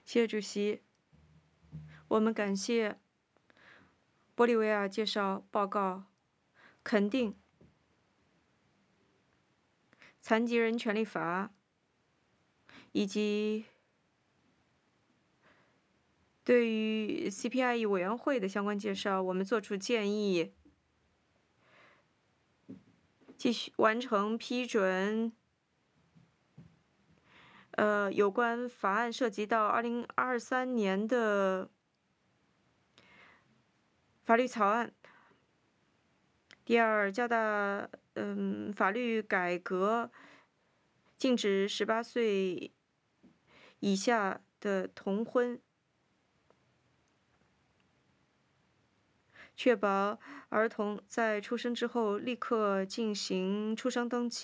谢主席，我们感谢玻利维亚介绍报告，肯定残疾人权利法以及对于 CPIE 委员会的相关介绍，我们作出建议，继续完成批准。有关法案涉及到2023年的法律草案。第二，加大法律改革，禁止18岁以下的同婚，确保儿童在出生之后立刻进行出生登记。